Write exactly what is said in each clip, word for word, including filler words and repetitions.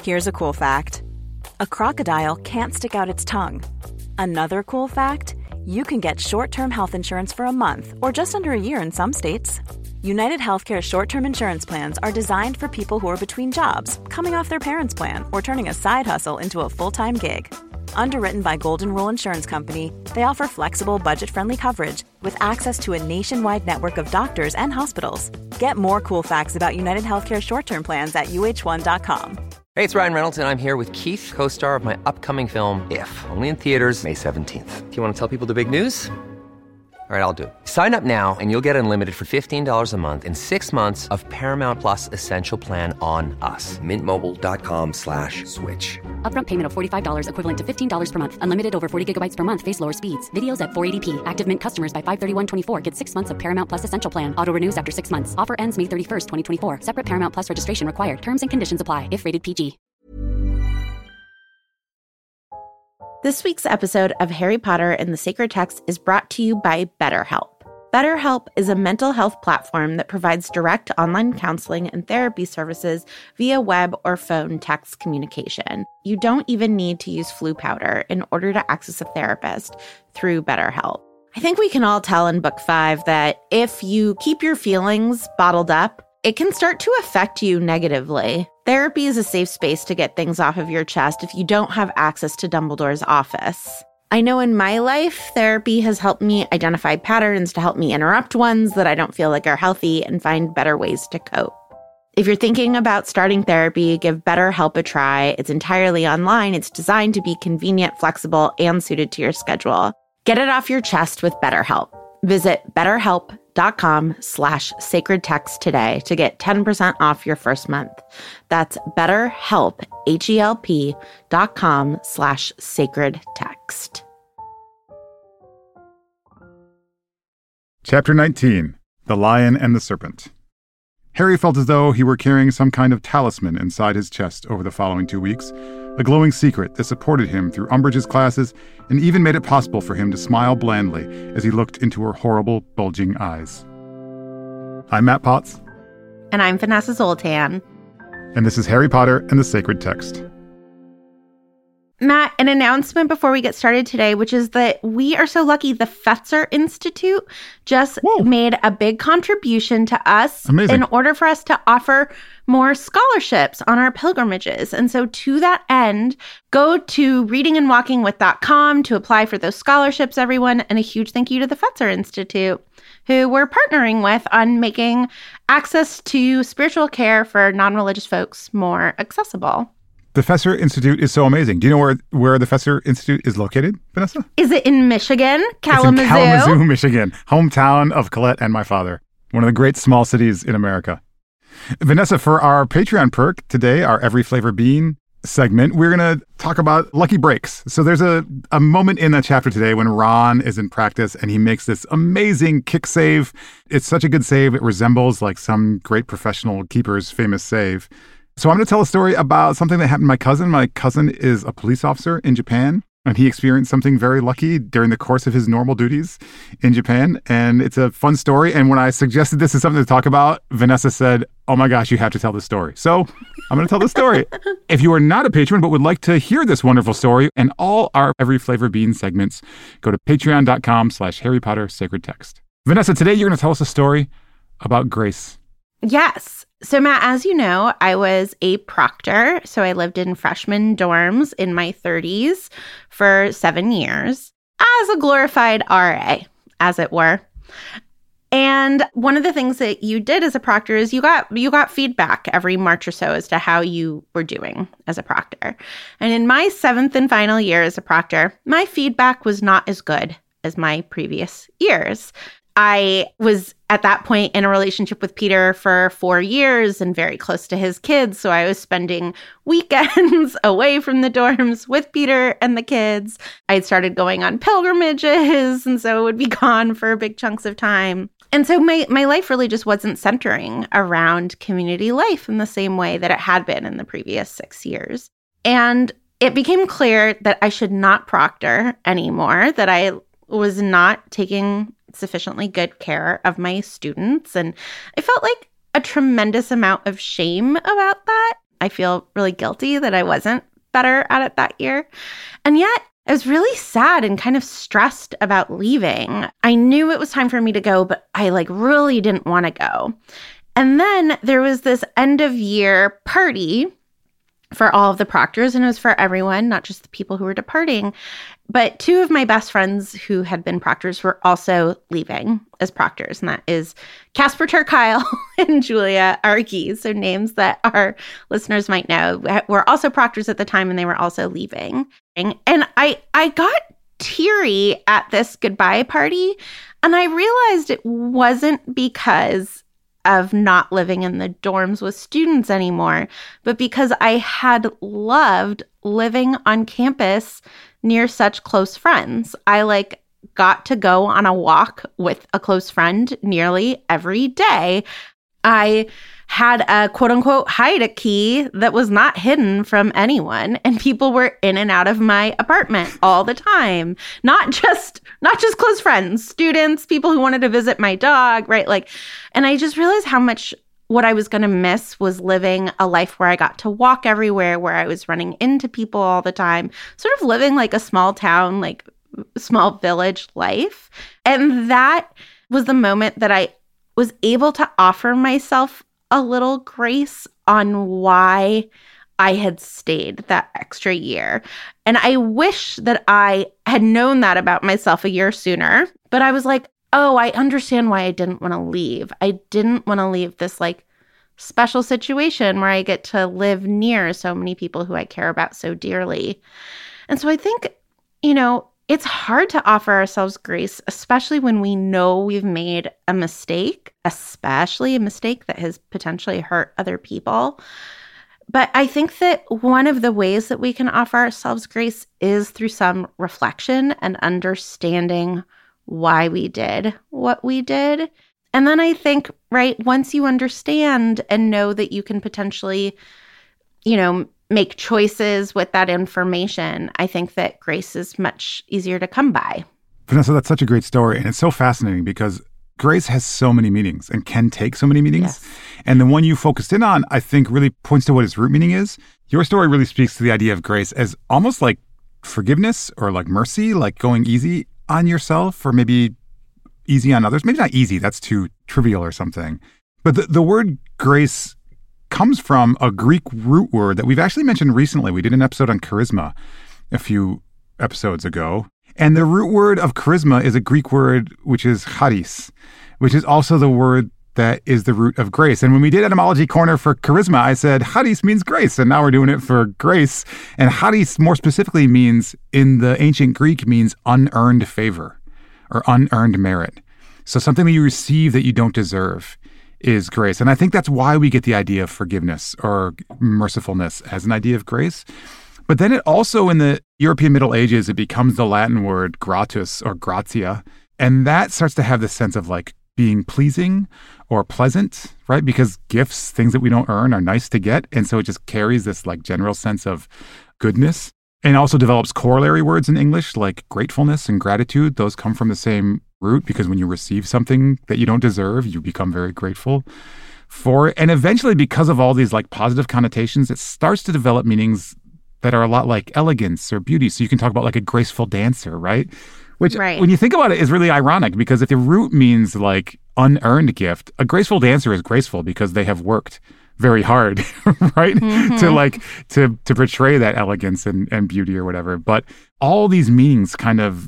Here's a cool fact. A crocodile can't stick out its tongue. Another cool fact, you can get short-term health insurance for a month or just under a year in some states. United Healthcare short-term insurance plans are designed for people who are between jobs, coming off their parents' plan, or turning a side hustle into a full-time gig. Underwritten by Golden Rule Insurance Company, they offer flexible, budget-friendly coverage with access to a nationwide network of doctors and hospitals. Get more cool facts about United Healthcare short-term plans at U H one dot com. Hey, it's Ryan Reynolds, and I'm here with Keith, co-star of my upcoming film, If, only in theaters May seventeenth. Do you want to tell people the big news? All right, I'll do it. Sign up now and you'll get unlimited for fifteen dollars a month and six months of Paramount Plus Essential Plan on us. Mint Mobile dot com slash switch. Upfront payment of forty-five dollars equivalent to fifteen dollars per month. Unlimited over forty gigabytes per month. Face lower speeds. Videos at four eighty p. Active Mint customers by five thirty-one twenty-four get six months of Paramount Plus Essential Plan. Auto renews after six months. Offer ends May thirty-first, twenty twenty-four. Separate Paramount Plus registration required. Terms and conditions apply if rated P G. This week's episode of Harry Potter and the Sacred Text is brought to you by BetterHelp. BetterHelp is a mental health platform that provides direct online counseling and therapy services via web or phone text communication. You don't even need to use flu powder in order to access a therapist through BetterHelp. I think we can all tell in book five that if you keep your feelings bottled up, it can start to affect you negatively. Therapy is a safe space to get things off of your chest if you don't have access to Dumbledore's office. I know in my life, therapy has helped me identify patterns to help me interrupt ones that I don't feel like are healthy and find better ways to cope. If you're thinking about starting therapy, give BetterHelp a try. It's entirely online. It's designed to be convenient, flexible, and suited to your schedule. Get it off your chest with BetterHelp. Visit betterhelp.com slash sacred text today to get ten percent off your first month. That's betterhelp, H-E-L-P dot com slash sacred text. Chapter nineteen, The Lion and the Serpent. Harry felt as though he were carrying some kind of talisman inside his chest over the following two weeks, a glowing secret that supported him through Umbridge's classes and even made it possible for him to smile blandly as he looked into her horrible, bulging eyes. I'm Matt Potts. And I'm Vanessa Zoltan. And this is Harry Potter and the Sacred Text. Matt, an announcement before we get started today, which is that we are so lucky the Fetzer Institute just Whoa. made a big contribution to us Amazing. in order for us to offer more scholarships on our pilgrimages. And so to that end, go to reading and walking with dot com to apply for those scholarships, everyone. And a huge thank you to the Fetzer Institute, who we're partnering with on making access to spiritual care for non-religious folks more accessible. The Fetzer Institute is so amazing. Do you know where, where the Fetzer Institute is located, Vanessa? Is it in Michigan? Kalamazoo? It's in Kalamazoo, Michigan, hometown of Colette and my father. One of the great small cities in America. Vanessa, for our Patreon perk today, our Every Flavor Bean segment, we're going to talk about lucky breaks. So there's a, a moment in that chapter today when Ron is in practice and he makes this amazing kick save. It's such a good save. It resembles like some great professional keeper's famous save. So I'm going to tell a story about something that happened to my cousin. My cousin is a police officer in Japan, and he experienced something very lucky during the course of his normal duties in Japan. And it's a fun story. And when I suggested this is something to talk about, Vanessa said, oh my gosh, you have to tell this story. So I'm going to tell the story. If you are not a patron but would like to hear this wonderful story and all our Every Flavor Bean segments, go to patreon.com slash Harry Potter Sacred Text. Vanessa, today you're going to tell us a story about grace. Yes. So, Matt, as you know, I was a proctor. So I lived in freshman dorms in my thirties for seven years as a glorified R A, as it were. And one of the things that you did as a proctor is you got you got feedback every March or so as to how you were doing as a proctor. And in my seventh and final year as a proctor, my feedback was not as good as my previous years. I was at that point in a relationship with Peter for four years and very close to his kids. So I was spending weekends away from the dorms with Peter and the kids. I had started going on pilgrimages, and so would be gone for big chunks of time. And so my, my life really just wasn't centering around community life in the same way that it had been in the previous six years. And it became clear that I should not proctor anymore, that I was not taking sufficiently good care of my students. And I felt like a tremendous amount of shame about that. I feel really guilty that I wasn't better at it that year. And yet, I was really sad and kind of stressed about leaving. I knew it was time for me to go, but I like really didn't want to go. And then there was this end of year party for all of the proctors, and it was for everyone, not just the people who were departing. But two of my best friends who had been proctors were also leaving as proctors, and that is Casper ter Kuile and Julia Argy. So names that our listeners might know were also proctors at the time, and they were also leaving. And I, I got teary at this goodbye party, and I realized it wasn't because of not living in the dorms with students anymore, but because I had loved living on campus near such close friends. I like got to go on a walk with a close friend nearly every day. I had a quote unquote hide key that was not hidden from anyone, and people were in and out of my apartment all the time. Not just not just close friends, students, people who wanted to visit my dog, right? Like, and I just realized how much what I was going to miss was living a life where I got to walk everywhere, where I was running into people all the time, sort of living like a small town, like small village life. And that was the moment that I was able to offer myself a little grace on why I had stayed that extra year. And I wish that I had known that about myself a year sooner. But I was like, oh, I understand why I didn't want to leave. I didn't want to leave this like special situation where I get to live near so many people who I care about so dearly. And so I think, you know, it's hard to offer ourselves grace, especially when we know we've made a mistake, especially a mistake that has potentially hurt other people. But I think that one of the ways that we can offer ourselves grace is through some reflection and understanding why we did what we did. And then I think, right, once you understand and know that you can potentially, you know, make choices with that information, I think that grace is much easier to come by. Vanessa, that's such a great story. And it's so fascinating because grace has so many meanings and can take so many meanings. Yes. And the one you focused in on, I think, really points to what its root meaning is. Your story really speaks to the idea of grace as almost like forgiveness or like mercy, like going easy on yourself or maybe easy on others. Maybe not easy, that's too trivial or something. But the, the word grace comes from a Greek root word that we've actually mentioned recently. We did an episode on charisma a few episodes ago. And the root word of charisma is a Greek word, which is charis, which is also the word that is the root of grace. And when we did Etymology Corner for charisma, I said charis means grace, and now we're doing it for grace. And charis more specifically means, in the ancient Greek, means unearned favor or unearned merit. So something that you receive that you don't deserve is grace. And I think that's why we get the idea of forgiveness or mercifulness as an idea of grace. But then it also, in the European Middle Ages, it becomes the Latin word gratus or gratia. And that starts to have this sense of like being pleasing or pleasant, right? Because gifts, things that we don't earn, are nice to get. And so it just carries this like general sense of goodness. And also develops corollary words in English like gratefulness and gratitude. Those come from the same root, because when you receive something that you don't deserve, you become very grateful for it. And eventually, because of all these like positive connotations, it starts to develop meanings that are a lot like elegance or beauty. So you can talk about like a graceful dancer, right? Which, right. When you think about it, is really ironic, because if the root means like unearned gift, a graceful dancer is graceful because they have worked very hard, right? Mm-hmm. to like, to to portray that elegance and, and beauty or whatever. But all these meanings kind of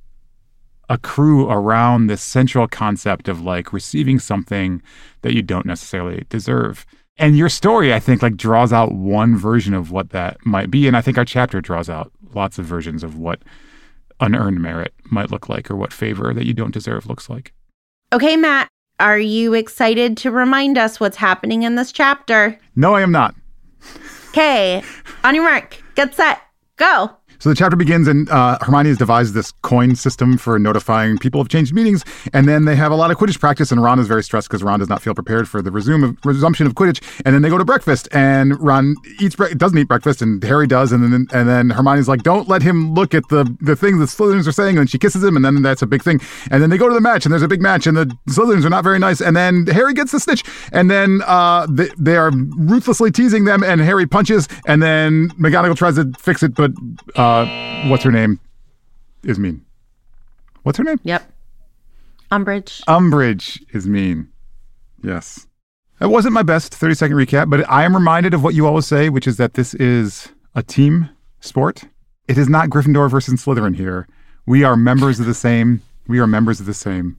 accrue around this central concept of like receiving something that you don't necessarily deserve. And your story, I think, like draws out one version of what that might be. And I think our chapter draws out lots of versions of what unearned merit might look like, or what favor that you don't deserve looks like. Okay, Matt, are you excited to remind us what's happening in this chapter? No, I am not. Okay, on your mark, get set, go. So the chapter begins, and uh, Hermione has devised this coin system for notifying people of changed meetings, and then they have a lot of Quidditch practice, and Ron is very stressed because Ron does not feel prepared for the resume of, resumption of Quidditch, and then they go to breakfast, and Ron eats bre- doesn't eat breakfast, and Harry does, and then and then Hermione's like, don't let him look at the, the things the Slytherins are saying, and she kisses him, and then that's a big thing, and then they go to the match, and there's a big match, and the Slytherins are not very nice, and then Harry gets the snitch, and then uh, they, they are ruthlessly teasing them, and Harry punches, and then McGonagall tries to fix it, but uh, what's her name is mean. What's her name? Yep. Umbridge. Umbridge is mean. Yes. It wasn't my best thirty-second recap, but I am reminded of what you always say, which is that this is a team sport. It is not Gryffindor versus Slytherin here. We are members of the same. We are members of the same.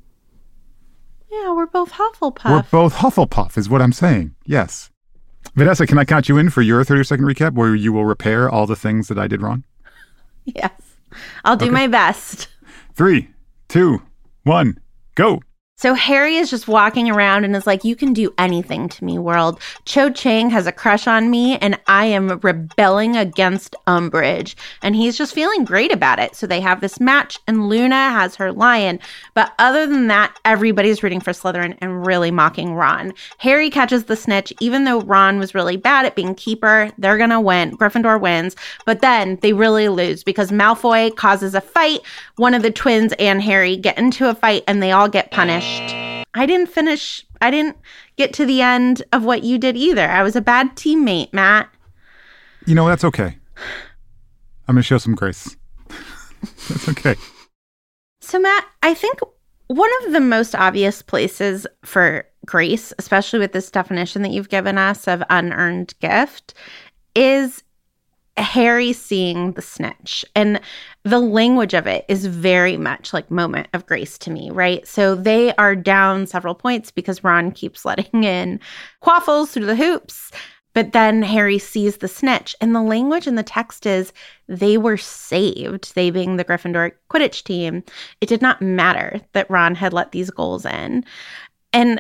Yeah, we're both Hufflepuff. We're both Hufflepuff is what I'm saying. Yes. Vanessa, can I count you in for your thirty-second recap where you will repair all the things that I did wrong? Yes. I'll do Okay. my best. Three, two, one, go. So Harry is just walking around and is like, you can do anything to me, world. Cho Chang has a crush on me and I am rebelling against Umbridge. And he's just feeling great about it. So they have this match and Luna has her lion. But other than that, everybody's rooting for Slytherin and really mocking Ron. Harry catches the snitch. Even though Ron was really bad at being keeper, they're going to win. Gryffindor wins. But then they really lose because Malfoy causes a fight. One of the twins and Harry get into a fight and they all get punished. I didn't finish, I didn't get to the end of what you did either. I was a bad teammate, Matt. You know, that's okay. I'm going to show some grace. That's okay. So, Matt, I think one of the most obvious places for grace, especially with this definition that you've given us of unearned gift, is Harry seeing the snitch. And the language of it is very much like moment of grace to me, right? So they are down several points because Ron keeps letting in quaffles through the hoops. But then Harry sees the snitch. And the language in the text is they were saved, they being the Gryffindor Quidditch team. It did not matter that Ron had let these goals in. And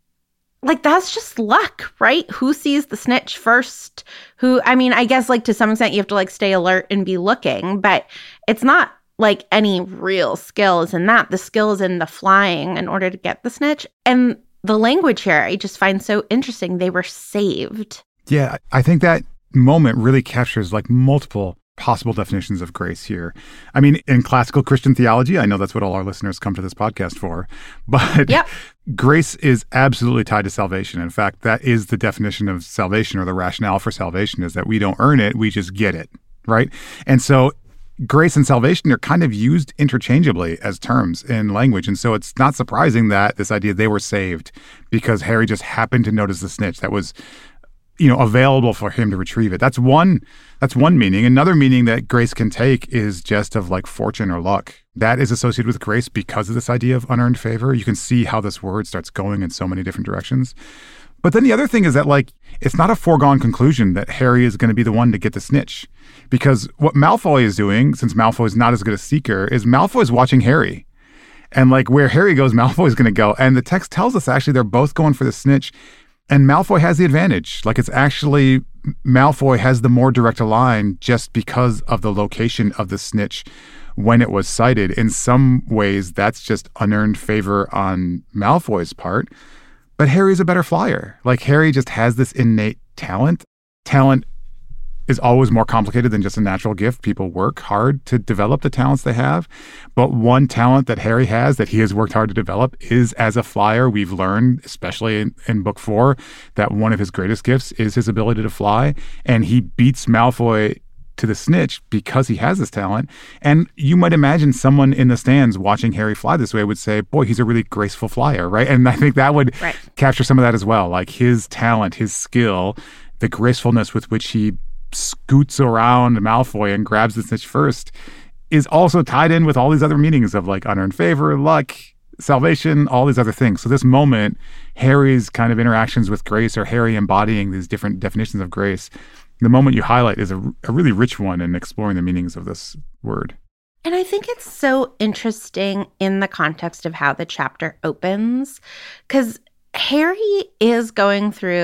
like, that's just luck, right? Who sees the snitch first? Who, I mean, I guess, like, to some extent, you have to, like, stay alert and be looking, but it's not, like, any real skills in that. The skill is in the flying in order to get the snitch. And the language here, I just find so interesting. They were saved. Yeah, I think that moment really captures, like, multiple possible definitions of grace here. I mean, in classical Christian theology, I know that's what all our listeners come to this podcast for, but yep. Grace is absolutely tied to salvation. In fact, that is the definition of salvation, or the rationale for salvation, is that we don't earn it, we just get it, right? And so grace and salvation are kind of used interchangeably as terms in language. And so it's not surprising that this idea they were saved because Harry just happened to notice the snitch that was, you know, available for him to retrieve it. That's one, that's one meaning. Another meaning that grace can take is just of like fortune or luck. That is associated with grace because of this idea of unearned favor. You can see how this word starts going in so many different directions. But then the other thing is that, like, it's not a foregone conclusion that Harry is going to be the one to get the snitch. Because what Malfoy is doing, since Malfoy is not as good a seeker, is Malfoy is watching Harry. And like where Harry goes, Malfoy is going to go. And the text tells us actually they're both going for the snitch. And Malfoy has the advantage. Like, it's actually, Malfoy has the more direct line just because of the location of the snitch when it was sighted. In some ways, that's just unearned favor on Malfoy's part. But Harry's a better flyer. Like, Harry just has this innate talent. Talent is always more complicated than just a natural gift. People work hard to develop the talents they have. But one talent that Harry has that he has worked hard to develop is as a flyer. We've learned, especially in, in book four, that one of his greatest gifts is his ability to fly. And he beats Malfoy to the snitch because he has this talent. And you might imagine someone in the stands watching Harry fly this way would say, boy, he's a really graceful flyer, right? And I think that would right. capture some of that as well. Like his talent, his skill, the gracefulness with which he scoots around Malfoy and grabs the snitch first is also tied in with all these other meanings of like unearned favor, luck, salvation, all these other things. So this moment, Harry's kind of interactions with grace, or Harry embodying these different definitions of grace, the moment you highlight is a, a really rich one in exploring the meanings of this word. And I think it's so interesting in the context of how the chapter opens, because Harry is going through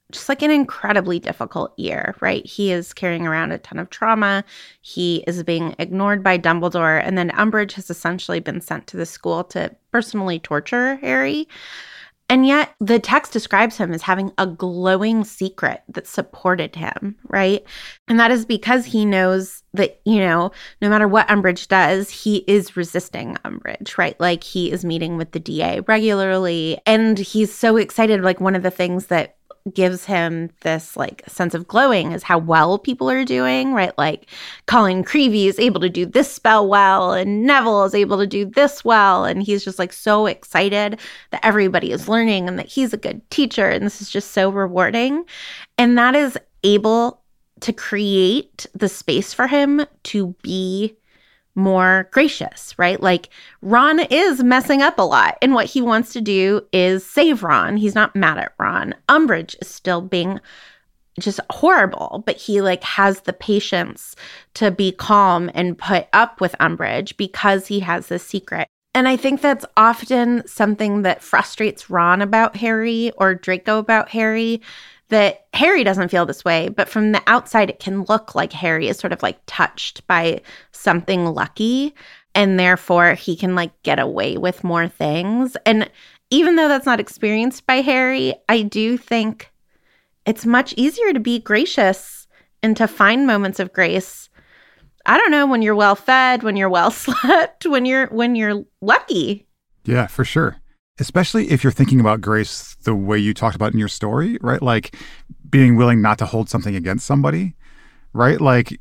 just like an incredibly difficult year, right? He is carrying around a ton of trauma. He is being ignored by Dumbledore. And then Umbridge has essentially been sent to the school to personally torture Harry. And yet the text describes him as having a glowing secret that supported him, right? And that is because he knows that, you know, no matter what Umbridge does, he is resisting Umbridge, right? Like he is meeting with the D A regularly. And he's so excited. Like one of the things that gives him this like sense of glowing is how well people are doing, right? Like Colin Creevey is able to do this spell well and Neville is able to do this well. And he's just like so excited that everybody is learning and that he's a good teacher. And this is just so rewarding. And that is able to create the space for him to be more gracious, right? Like Ron is messing up a lot, and what he wants to do is save Ron. He's not mad at Ron. Umbridge is still being just horrible, but he like has the patience to be calm and put up with Umbridge because he has this secret. And I think that's often something that frustrates Ron about Harry or Draco about Harry, that Harry doesn't feel this way, but from the outside, it can look like Harry is sort of like touched by something lucky, and therefore he can like get away with more things. And even though that's not experienced by Harry, I do think it's much easier to be gracious and to find moments of grace. I don't know, when you're well fed, when you're well slept, when you're when you're lucky. Yeah, for sure. Especially if you're thinking about grace the way you talked about in your story, right? Like being willing not to hold something against somebody, right? Like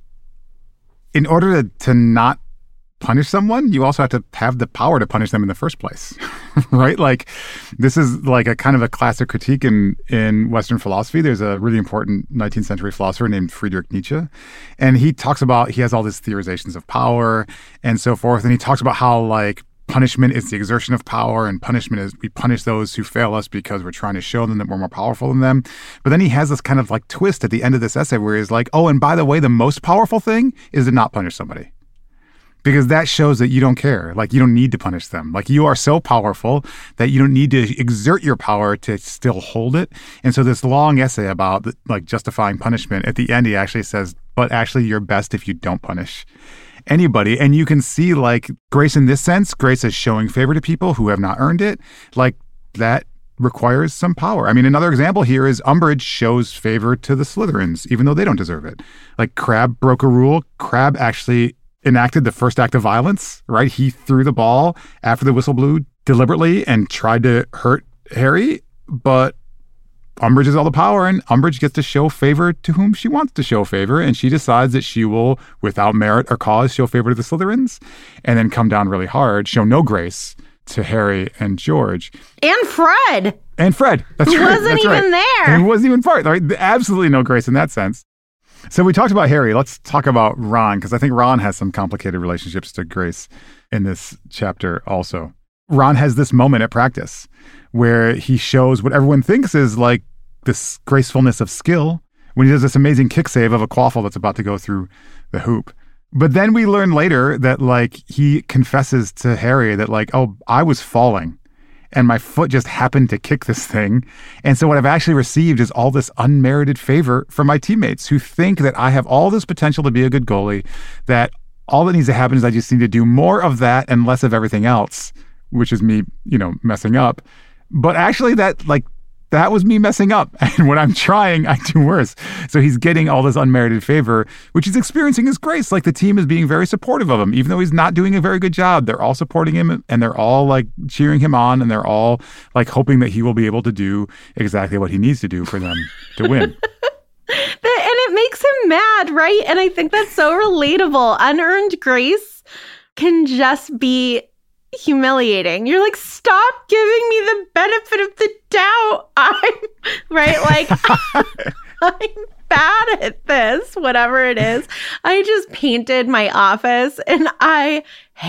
in order to, to not punish someone, you also have to have the power to punish them in the first place, right? Like this is like a kind of a classic critique in, in Western philosophy. There's a really important nineteenth century philosopher named Friedrich Nietzsche. And he talks about, he has all these theorizations of power and so forth. And he talks about how like punishment is the exertion of power, and punishment is we punish those who fail us because we're trying to show them that we're more powerful than them. But then he has this kind of like twist at the end of this essay where he's like, oh, and by the way, the most powerful thing is to not punish somebody. Because that shows that you don't care. Like you don't need to punish them. Like you are so powerful that you don't need to exert your power to still hold it. And so this long essay about like justifying punishment, at the end he actually says, but actually you're best if you don't punish anybody. And you can see like grace in this sense, grace is showing favor to people who have not earned it. Like that requires some power. I mean, another example here is Umbridge shows favor to the Slytherins, even though they don't deserve it. Like Crabbe broke a rule. Crabbe actually enacted the first act of violence, right? He threw the ball after the whistle blew deliberately and tried to hurt Harry, but Umbridge has all the power, and Umbridge gets to show favor to whom she wants to show favor, and she decides that she will, without merit or cause, show favor to the Slytherins, and then come down really hard, show no grace to Harry and George. And Fred. And Fred. That's Who right. wasn't That's even right. there. And he wasn't even part. Right? Absolutely no grace in that sense. So we talked about Harry. Let's talk about Ron, because I think Ron has some complicated relationships to grace in this chapter also. Ron has this moment at practice where he shows what everyone thinks is like this gracefulness of skill when he does this amazing kick save of a quaffle that's about to go through the hoop. But then we learn later that like he confesses to Harry that like, oh, I was falling and my foot just happened to kick this thing. And so what I've actually received is all this unmerited favor from my teammates who think that I have all this potential to be a good goalie, that all that needs to happen is I just need to do more of that and less of everything else, which is me, you know, messing up. But actually that like, that was me messing up. And when I'm trying, I do worse. So he's getting all this unmerited favor, which he's experiencing as grace. Like the team is being very supportive of him, even though he's not doing a very good job. They're all supporting him and they're all like cheering him on. And they're all like hoping that he will be able to do exactly what he needs to do for them to win. And it makes him mad, right? And I think that's so relatable. Unearned grace can just be humiliating. You're like, stop giving me the benefit of the doubt. I'm right, like I'm bad at this, whatever it is. I just painted my office and I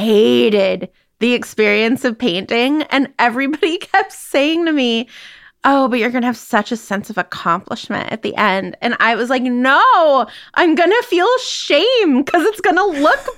hated the experience of painting. And everybody kept saying to me, oh, but you're going to have such a sense of accomplishment at the end. And I was like, no, I'm going to feel shame because it's going to look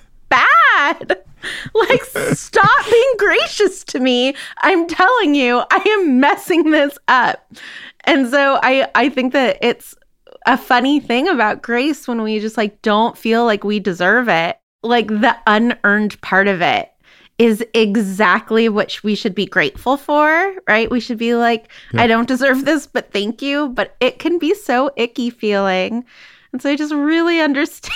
bad. Like, stop being gracious to me. I'm telling you, I am messing this up. And so I, I think that it's a funny thing about grace when we just like don't feel like we deserve it. Like the unearned part of it is exactly what we should be grateful for, right? We should be like, yeah. I don't deserve this, but thank you. But it can be so icky feeling. And so I just really understand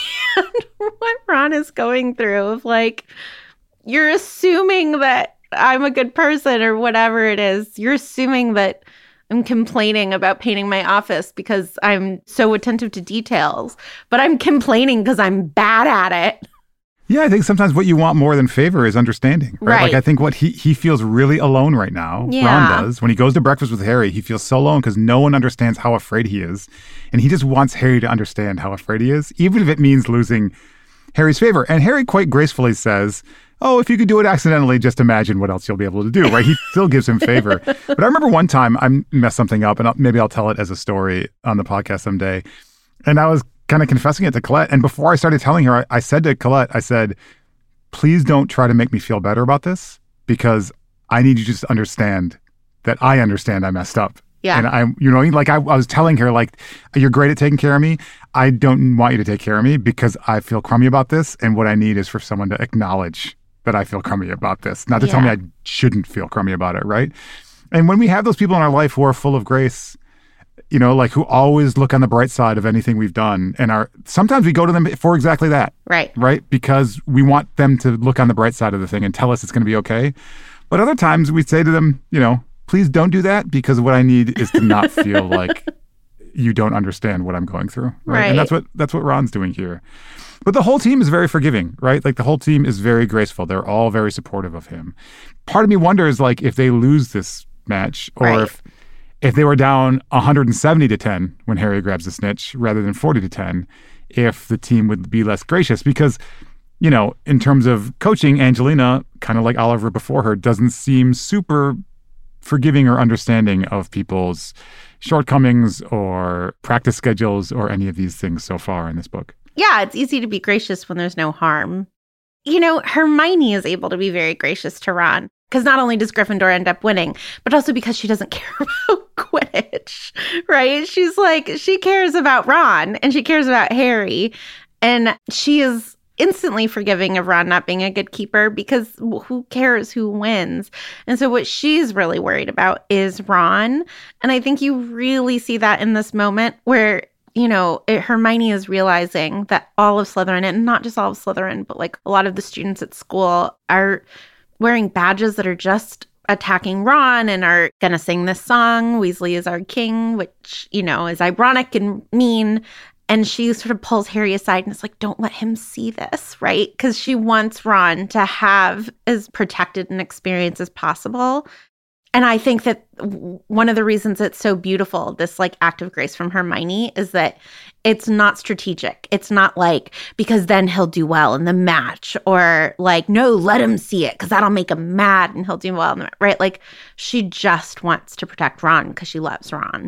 what Ron is going through of like, you're assuming that I'm a good person or whatever it is. You're assuming that I'm complaining about painting my office because I'm so attentive to details, but I'm complaining because I'm bad at it. Yeah, I think sometimes what you want more than favor is understanding, right? Right. Like I think what he he feels really alone right now, Yeah. Ron does. When he goes to breakfast with Harry, he feels so alone because no one understands how afraid he is. And he just wants Harry to understand how afraid he is, even if it means losing Harry's favor. And Harry quite gracefully says, oh, if you could do it accidentally, just imagine what else you'll be able to do, right? He still gives him favor. But I remember one time I messed something up, and I'll, maybe I'll tell it as a story on the podcast someday. And I was kind of confessing it to Colette. And before I started telling her, I, I said to Colette, I said, please don't try to make me feel better about this because I need you to just understand that I understand I messed up. Yeah. And I'm, you know, like I, I was telling her, like, you're great at taking care of me. I don't want you to take care of me because I feel crummy about this. And what I need is for someone to acknowledge that I feel crummy about this, not to Yeah. tell me I shouldn't feel crummy about it, right? And when we have those people in our life who are full of grace, you know, like who always look on the bright side of anything we've done, and are sometimes we go to them for exactly that, Right. right? Because we want them to look on the bright side of the thing and tell us it's going to be okay. But other times we say to them, you know, please don't do that because what I need is to not feel like you don't understand what I'm going through, right? Right. And that's what that's what Ron's doing here. But the whole team is very forgiving, right? Like the whole team is very graceful. They're all very supportive of him. Part of me wonders, like, if they lose this match, or Right. if if they were down one hundred seventy to ten when Harry grabs the snitch rather than forty to ten, if the team would be less gracious. Because, you know, in terms of coaching, Angelina, kind of like Oliver before her, doesn't seem super forgiving or understanding of people's shortcomings or practice schedules or any of these things so far in this book. Yeah, it's easy to be gracious when there's no harm. You know, Hermione is able to be very gracious to Ron because not only does Gryffindor end up winning, but also because she doesn't care about Quidditch, right? She's like, she cares about Ron and she cares about Harry. And she is instantly forgiving of Ron not being a good keeper because who cares who wins? And so what she's really worried about is Ron. And I think you really see that in this moment where, you know, it, Hermione is realizing that all of Slytherin, and not just all of Slytherin, but like a lot of the students at school are wearing badges that are just attacking Ron and are going to sing this song, Weasley is our king, which, you know, is ironic and mean. And she sort of pulls Harry aside and is like, don't let him see this, right? Because she wants Ron to have as protected an experience as possible. And I think that one of the reasons it's so beautiful, this like act of grace from Hermione, is that it's not strategic. It's not like, because then he'll do well in the match, or like, no, let him see it because that'll make him mad and he'll do well in the match, right? Like she just wants to protect Ron because she loves Ron.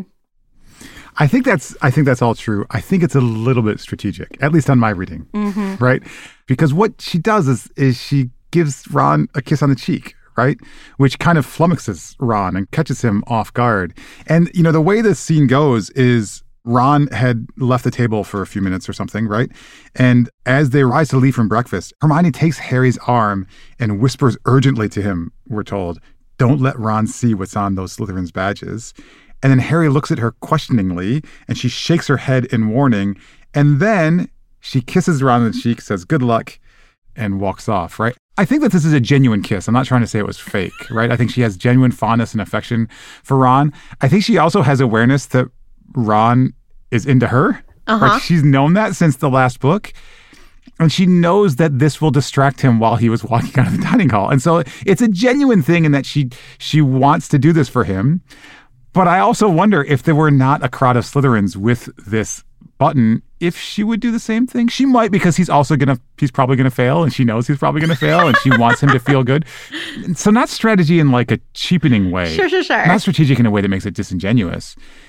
I think that's I think that's all true. I think it's a little bit strategic, at least on my reading, Mm-hmm. right? Because what she does is is she gives Ron a kiss on the cheek, right? Which kind of flummoxes Ron and catches him off guard. And, you know, the way this scene goes is Ron had left the table for a few minutes or something, right? And as they rise to leave from breakfast, Hermione takes Harry's arm and whispers urgently to him, we're told, don't let Ron see what's on those Slytherin's badges. And then Harry looks at her questioningly, and she shakes her head in warning. And then she kisses Ron on the cheek, says, good luck, and walks off, right? I think that this is a genuine kiss. I'm not trying to say it was fake, right? I think she has genuine fondness and affection for Ron. I think she also has awareness that Ron is into her. Uh-huh. Right? She's known that since the last book. And she knows that this will distract him while he was walking out of the dining hall. And so it's a genuine thing in that she she wants to do this for him. But I also wonder if there were not a crowd of Slytherins with this button, if she would do the same thing. She might, because he's also going to, he's probably going to fail, and she knows he's probably going to fail, and she wants him to feel good. So not strategy in like a cheapening way. Sure, sure, sure. Not strategic in a way that makes it disingenuous.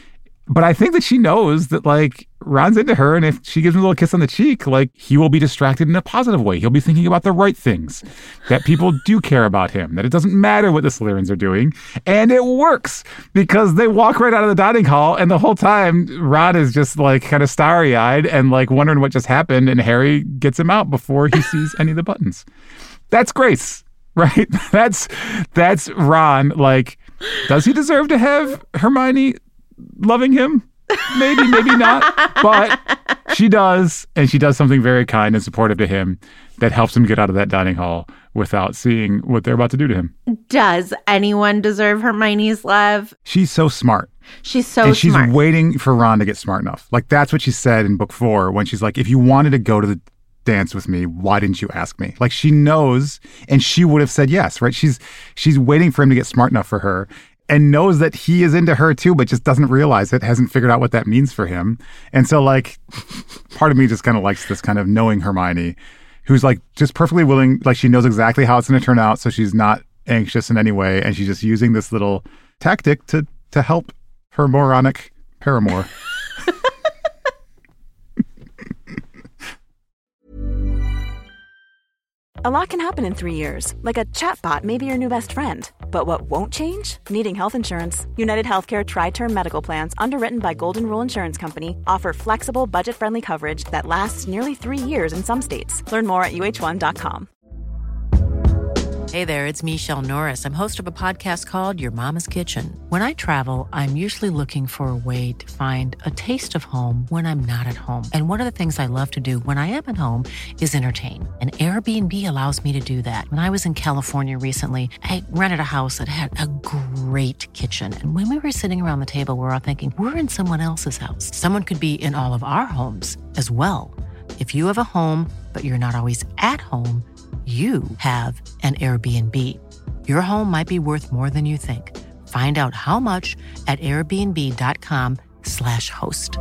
But I think that she knows that, like, Ron's into her, and if she gives him a little kiss on the cheek, like, he will be distracted in a positive way. He'll be thinking about the right things, that people do care about him, that it doesn't matter what the Slytherins are doing. And it works, because they walk right out of the dining hall, and the whole time, Ron is just, like, kind of starry-eyed and, like, wondering what just happened, and Harry gets him out before he sees any of the buttons. That's Grace, right? That's, that's Ron. Like, does he deserve to have Hermione loving him? Maybe, maybe not. But she does, and she does something very kind and supportive to him that helps him get out of that dining hall without seeing what they're about to do to him. Does anyone deserve Hermione's love? She's so smart. She's so and she's smart. waiting for Ron to get smart enough. Like, that's what she said in book four when she's like, if you wanted to go to the dance with me, why didn't you ask me? Like, she knows, and she would have said yes, right? She's she's waiting for him to get smart enough for her, and knows that he is into her too, but just doesn't realize it, hasn't figured out what that means for him. And so, like, part of me just kind of likes this kind of knowing Hermione, who's, like, just perfectly willing, like, she knows exactly how it's going to turn out, so she's not anxious in any way, and she's just using this little tactic to to help her moronic paramour. A lot can happen in three years, like a chatbot may be your new best friend. But what won't change? Needing health insurance. United Healthcare Tri-Term Medical Plans, underwritten by Golden Rule Insurance Company, offer flexible, budget-friendly coverage that lasts nearly three years in some states. Learn more at U H one dot com. Hey there, it's Michelle Norris. I'm host of a podcast called Your Mama's Kitchen. When I travel, I'm usually looking for a way to find a taste of home when I'm not at home. And one of the things I love to do when I am at home is entertain. And Airbnb allows me to do that. When I was in California recently, I rented a house that had a great kitchen. And when we were sitting around the table, we were all thinking, we're in someone else's house. Someone could be in all of our homes as well. If you have a home, but you're not always at home, you have an Airbnb. Your home might be worth more than you think. Find out how much at airbnb.com slash host.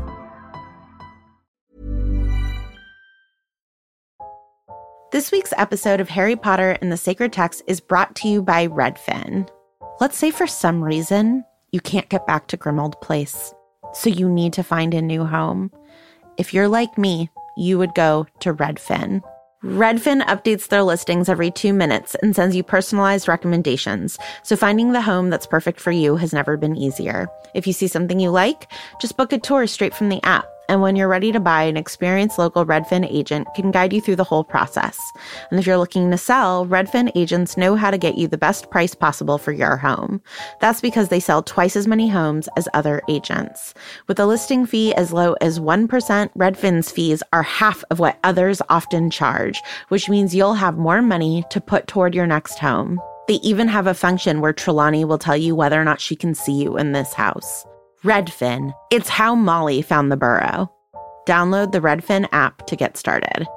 This week's episode of Harry Potter and the Sacred Text is brought to you by Redfin. Let's say for some reason you can't get back to Grimmauld Place, so you need to find a new home. If you're like me, you would go to Redfin. Redfin updates their listings every two minutes and sends you personalized recommendations, so finding the home that's perfect for you has never been easier. If you see something you like, just book a tour straight from the app. And when you're ready to buy, an experienced local Redfin agent can guide you through the whole process. And if you're looking to sell, Redfin agents know how to get you the best price possible for your home. That's because they sell twice as many homes as other agents. With a listing fee as low as one percent, Redfin's fees are half of what others often charge, which means you'll have more money to put toward your next home. They even have a function where Trelawney will tell you whether or not she can see you in this house. Redfin. It's how Molly found the burrow. Download the Redfin app to get started.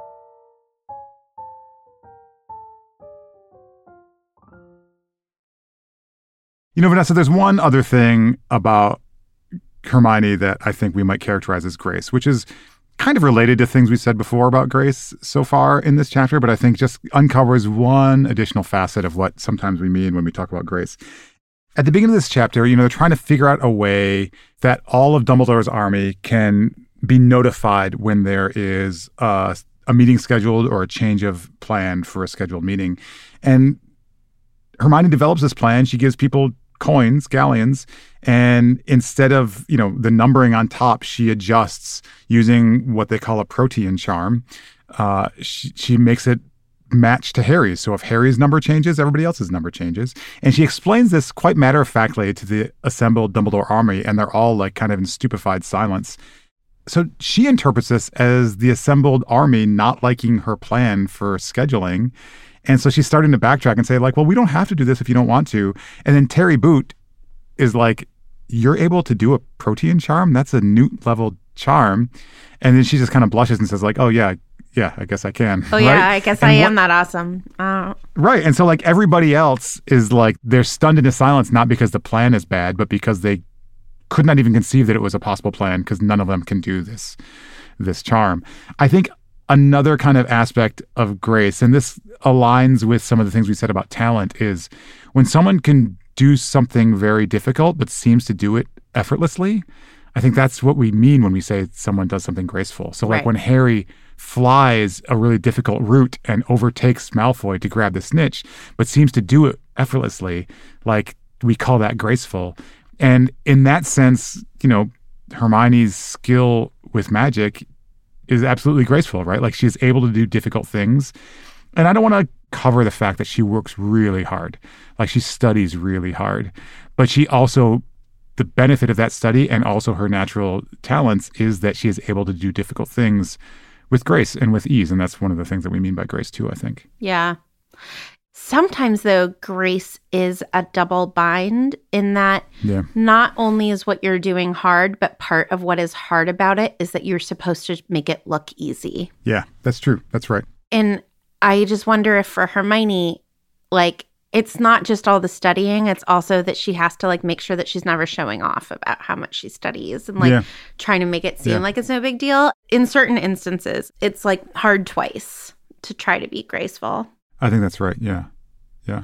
You know, Vanessa, there's one other thing about Hermione that I think we might characterize as Grace, which is kind of related to things we said before about Grace so far in this chapter, but I think just uncovers one additional facet of what sometimes we mean when we talk about Grace. At the beginning of this chapter, you know, they're trying to figure out a way that all of Dumbledore's army can be notified when there is a, a meeting scheduled or a change of plan for a scheduled meeting. And Hermione develops this plan. She gives people coins, galleons, and instead of, you know, the numbering on top, she adjusts using what they call a protean charm. Uh, she, she makes it match to Harry's. So if Harry's number changes, everybody else's number changes. And she explains this quite matter-of-factly to the assembled Dumbledore army, and they're all like kind of in stupefied silence. So she interprets this as the assembled army not liking her plan for scheduling. And so she's starting to backtrack and say, like, well, we don't have to do this if you don't want to. And then Terry Boot is like, you're able to do a protean charm? That's a Newt level charm. And then she just kind of blushes and says, like, oh, yeah, yeah, I guess I can. Oh, yeah, right? I guess and I what, am that awesome. Uh. Right. And so, like, everybody else is like, they're stunned into silence, not because the plan is bad, but because they could not even conceive that it was a possible plan, because none of them can do this, this charm. I think another kind of aspect of Grace, and this aligns with some of the things we said about talent, is when someone can do something very difficult but seems to do it effortlessly, I think that's what we mean when we say someone does something graceful. So like Right. when Harry flies a really difficult route and overtakes Malfoy to grab the snitch, but seems to do it effortlessly, like we call that graceful. And in that sense, you know, Hermione's skill with magic is absolutely graceful, right? Like she's able to do difficult things. And I don't want to cover the fact that she works really hard, like she studies really hard, but she also, the benefit of that study and also her natural talents is that she is able to do difficult things with grace and with ease. And that's one of the things that we mean by grace too, I think. Yeah. Sometimes, though, grace is a double bind in that Yeah. not only is what you're doing hard, but part of what is hard about it is that you're supposed to make it look easy. Yeah, that's true. That's right. And I just wonder if for Hermione, like, it's not just all the studying, it's also that she has to, like, make sure that she's never showing off about how much she studies and, like, Yeah. trying to make it seem Yeah. like it's no big deal. In certain instances, it's, like, hard twice to try to be graceful. I think that's right. Yeah. Yeah.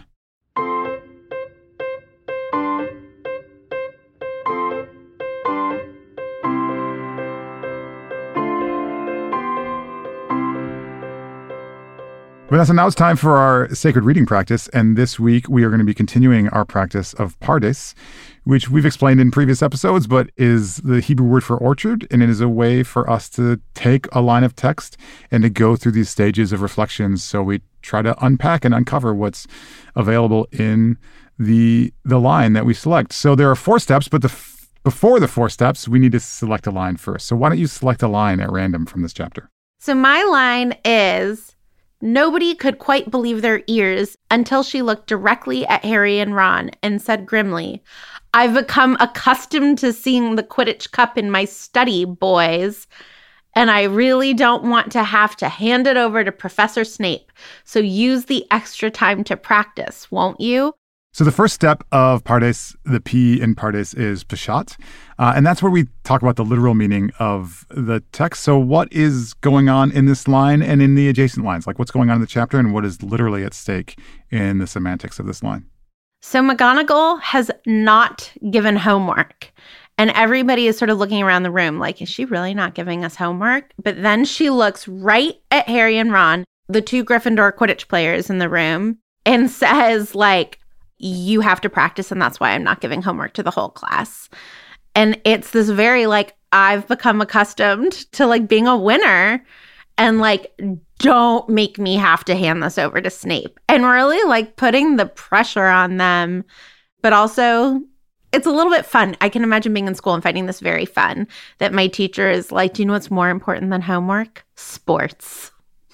Vanessa, now it's time for our sacred reading practice. And this week we are going to be continuing our practice of Pardes, which we've explained in previous episodes, but is the Hebrew word for orchard. And it is a way for us to take a line of text and to go through these stages of reflections. So we try to unpack and uncover what's available in the the line that we select. So there are four steps, but the f- before the four steps, we need to select a line first. So why don't you select a line at random from this chapter? So my line is, nobody could quite believe their ears until she looked directly at Harry and Ron and said grimly, I've become accustomed to seeing the Quidditch cup in my study, boys, and I really don't want to have to hand it over to Professor Snape. So use the extra time to practice, won't you? So the first step of Pardes, the P in Pardes is Peshat, uh, and that's where we talk about the literal meaning of the text. So what is going on in this line and in the adjacent lines? Like what's going on in the chapter and what is literally at stake in the semantics of this line? So McGonagall has not given homework. And everybody is sort of looking around the room like, is she really not giving us homework? But then she looks right at Harry and Ron, the two Gryffindor Quidditch players in the room, and says, like, you have to practice, and that's why I'm not giving homework to the whole class. And it's this very, like, I've become accustomed to, like, being a winner, and, like, don't make me have to hand this over to Snape. And really, like, putting the pressure on them, but also it's a little bit fun. I can imagine being in school and finding this very fun, that my teacher is like, do you know what's more important than homework? Sports.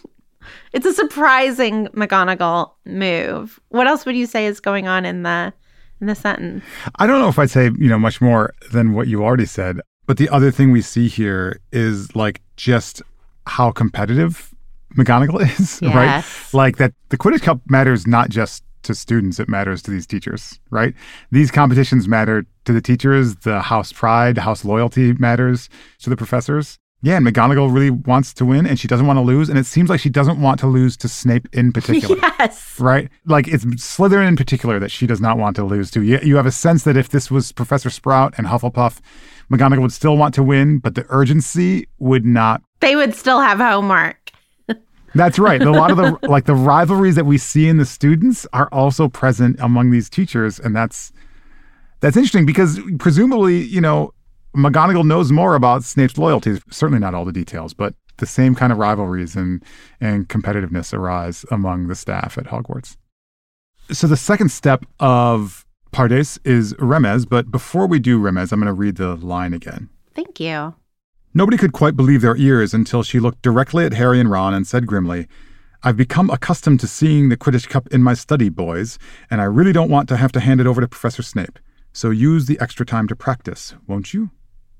It's a surprising McGonagall move. What else would you say is going on in the in the sentence? I don't know if I'd say, you know, much more than what you already said. But the other thing we see here is like just how competitive McGonagall is, yes. right? Like that the Quidditch Cup matters not just to students, it matters to these teachers, right? These competitions matter to the teachers. The house pride, house loyalty matters to the professors. Yeah, and McGonagall really wants to win, and she doesn't want to lose. And it seems like she doesn't want to lose to Snape in particular. Yes. Right? Like, it's Slytherin in particular that she does not want to lose to. You, you have a sense that if this was Professor Sprout and Hufflepuff, McGonagall would still want to win, but the urgency would not. They would still have homework. That's right. A lot of the, like, the rivalries that we see in the students are also present among these teachers. And that's, that's interesting because presumably, you know, McGonagall knows more about Snape's loyalties. Certainly not all the details, but the same kind of rivalries and, and competitiveness arise among the staff at Hogwarts. So the second step of Pardes is Remez, but before we do Remez, I'm going to read the line again. Thank you. Nobody could quite believe their ears until she looked directly at Harry and Ron and said grimly, I've become accustomed to seeing the Quidditch cup in my study, boys, and I really don't want to have to hand it over to Professor Snape. So use the extra time to practice, won't you?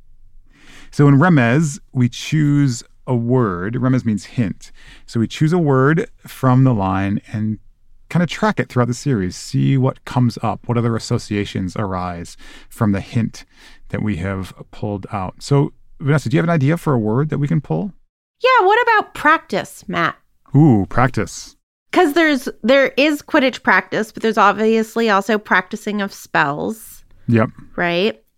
So in Remez, we choose a word. Remez means hint. So we choose a word from the line and kind of track it throughout the series, see what comes up, what other associations arise from the hint that we have pulled out. So, Vanessa, do you have an idea for a word that we can pull? Yeah, what about practice, Matt? Ooh, practice. Because there's there is Quidditch practice, but there's obviously also practicing of spells. Yep. Right?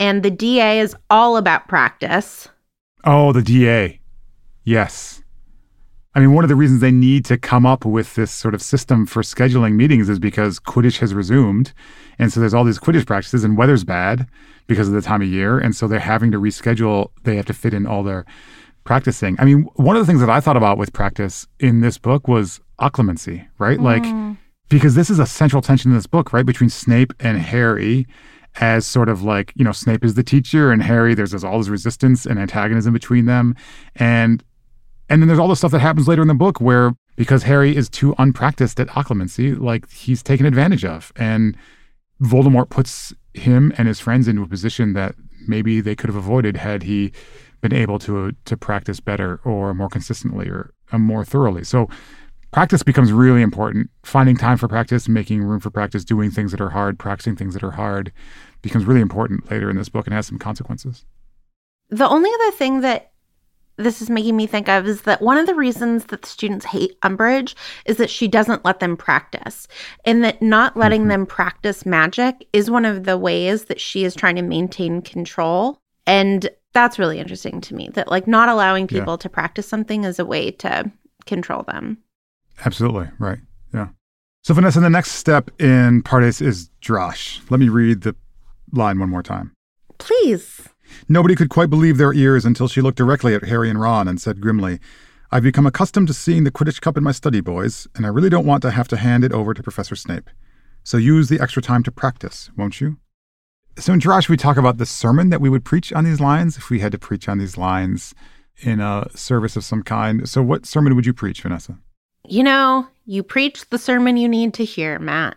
And the D A is all about practice. Oh, the D A. Yes. I mean, one of the reasons they need to come up with this sort of system for scheduling meetings is because Quidditch has resumed. And so there's all these Quidditch practices and weather's bad because of the time of year. And so they're having to reschedule. They have to fit in all their practicing. I mean, one of the things that I thought about with practice in this book was occlumency, right? Mm. Like, because this is a central tension in this book, right? Between Snape and Harry as sort of like, you know, Snape is the teacher and Harry, there's, there's all this resistance and antagonism between them. And And then there's all the stuff that happens later in the book where, because Harry is too unpracticed at occlumency, like he's taken advantage of. And Voldemort puts him and his friends into a position that maybe they could have avoided had he been able to to practice better or more consistently or uh, more thoroughly. So practice becomes really important. Finding time for practice, making room for practice, doing things that are hard, practicing things that are hard becomes really important later in this book and has some consequences. The only other thing that this is making me think of is that one of the reasons that the students hate Umbridge is that she doesn't let them practice, and that not letting mm-hmm. them practice magic is one of the ways that she is trying to maintain control. And that's really interesting to me, that like not allowing people yeah. to practice something is a way to control them. Absolutely. Right. Yeah. So Vanessa, the next step in Pardes is Drosh. Let me read the line one more time. Please. Nobody could quite believe their ears until she looked directly at Harry and Ron and said grimly, I've become accustomed to seeing the Quidditch Cup in my study, boys, and I really don't want to have to hand it over to Professor Snape. So use the extra time to practice, won't you? So in Drosh, we talk about the sermon that we would preach on these lines if we had to preach on these lines in a service of some kind. So what sermon would you preach, Vanessa? You know, you preach the sermon you need to hear, Matt.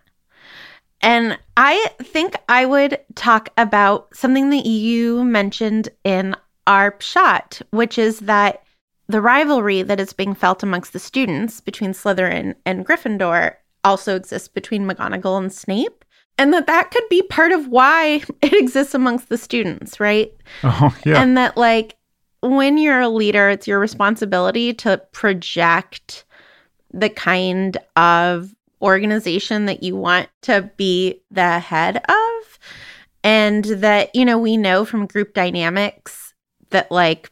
And I think I would talk about something that you mentioned in our shot, which is that the rivalry that is being felt amongst the students between Slytherin and Gryffindor also exists between McGonagall and Snape, and that that could be part of why it exists amongst the students, right? Oh, yeah. And that, like, when you're a leader, it's your responsibility to project the kind of organization that you want to be the head of. And that, you know, we know from group dynamics that, like,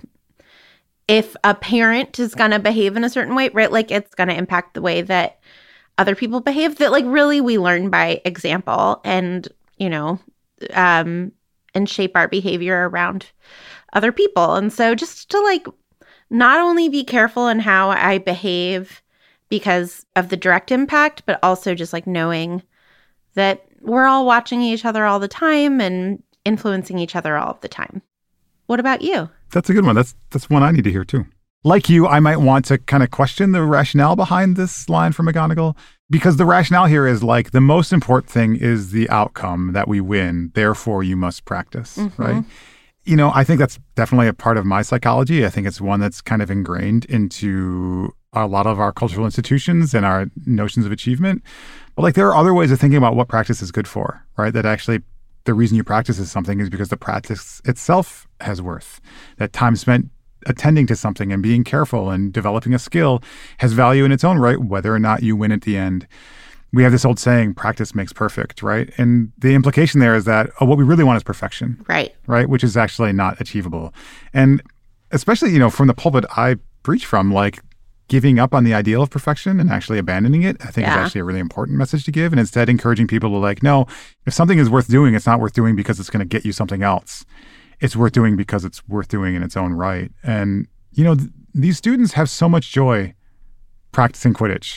if a parent is going to behave in a certain way, right, like it's going to impact the way that other people behave, that like really we learn by example and, you know, um, and shape our behavior around other people. And so just to like not only be careful in how I behave because of the direct impact, but also just like knowing that we're all watching each other all the time and influencing each other all of the time. What about you? That's a good one. That's that's one I need to hear too. Like you, I might want to kind of question the rationale behind this line from McGonagall, because the rationale here is like the most important thing is the outcome, that we win. Therefore, you must practice, mm-hmm. right? You know, I think that's definitely a part of my psychology. I think it's one that's kind of ingrained into a lot of our cultural institutions and our notions of achievement. But like there are other ways of thinking about what practice is good for, right? That actually the reason you practice is something is because the practice itself has worth. That time spent attending to something and being careful and developing a skill has value in its own right, whether or not you win at the end. We have this old saying, practice makes perfect, right? And the implication there is that oh, what we really want is perfection. Right. Right, which is actually not achievable. And especially, you know, from the pulpit I preach from, like giving up on the ideal of perfection and actually abandoning it, I think yeah. is actually a really important message to give. And instead encouraging people to like, no, if something is worth doing, it's not worth doing because it's going to get you something else. It's worth doing because it's worth doing in its own right. And, you know, th- these students have so much joy practicing Quidditch,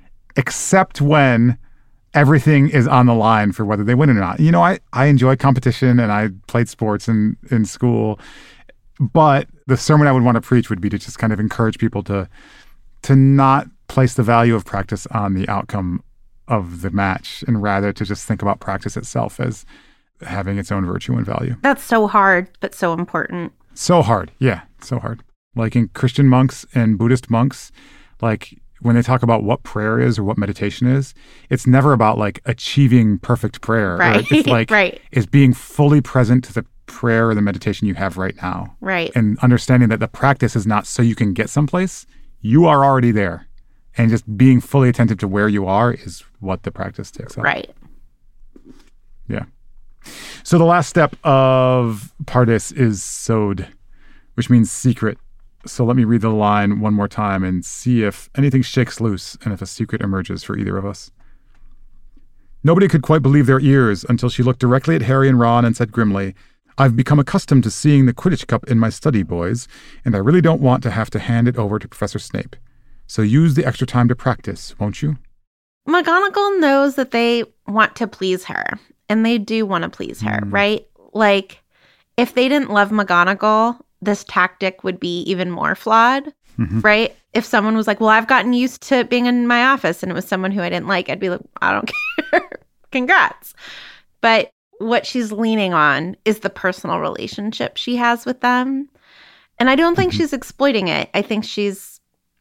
except when everything is on the line for whether they win or not. You know, I, I enjoy competition and I played sports in, in school, but the sermon I would want to preach would be to just kind of encourage people to to not place the value of practice on the outcome of the match and rather to just think about practice itself as having its own virtue and value. That's so hard, but so important. So hard. Yeah, so hard. Like in Christian monks and Buddhist monks, like when they talk about what prayer is or what meditation is, it's never about like achieving perfect prayer. Right. It's like right. it's being fully present to the prayer or the meditation you have right now. Right. And understanding that the practice is not so you can get someplace. You are already there. And just being fully attentive to where you are is what the practice takes up. Right. Yeah. So the last step of Pardes is sod, which means secret. So let me read the line one more time and see if anything shakes loose and if a secret emerges for either of us. Nobody could quite believe their ears until she looked directly at Harry and Ron and said grimly, I've become accustomed to seeing the Quidditch cup in my study, boys, and I really don't want to have to hand it over to Professor Snape. So use the extra time to practice, won't you? McGonagall knows that they want to please her, and they do want to please her, mm. right? Like, if they didn't love McGonagall, this tactic would be even more flawed, mm-hmm. right? If someone was like, well, I've gotten used to being in my office, and it was someone who I didn't like, I'd be like, I don't care. Congrats. But what she's leaning on is the personal relationship she has with them. And I don't think mm-hmm. she's exploiting it. I think she's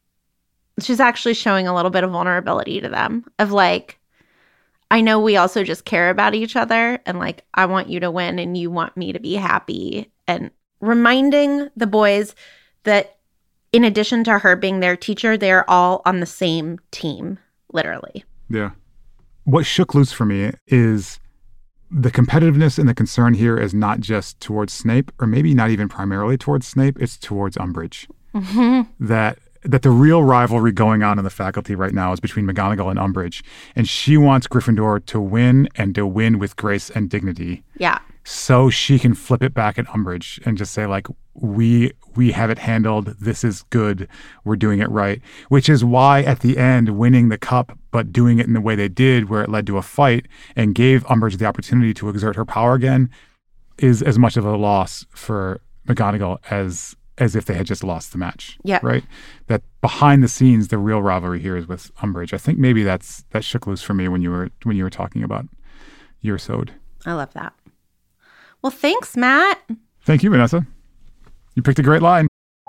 she's actually showing a little bit of vulnerability to them of like, I know we also just care about each other and like, I want you to win and you want me to be happy. And reminding the boys that in addition to her being their teacher, they're all on the same team, literally. Yeah. What shook loose for me is the competitiveness and the concern here is not just towards Snape, or maybe not even primarily towards Snape, it's towards Umbridge. Mm-hmm. That that the real rivalry going on in the faculty right now is between McGonagall and Umbridge. And she wants Gryffindor to win and to win with grace and dignity. Yeah. So she can flip it back at Umbridge and just say, like, we we have it handled. This is good. We're doing it right. Which is why at the end, winning the cup, but doing it in the way they did, where it led to a fight and gave Umbridge the opportunity to exert her power again, is as much of a loss for McGonagall as as if they had just lost the match. Yeah. Right? That behind the scenes, the real rivalry here is with Umbridge. I think maybe that's that shook loose for me when you were when you were talking about your sod. I love that. Well, thanks, Matt. Thank you, Vanessa. You picked a great line.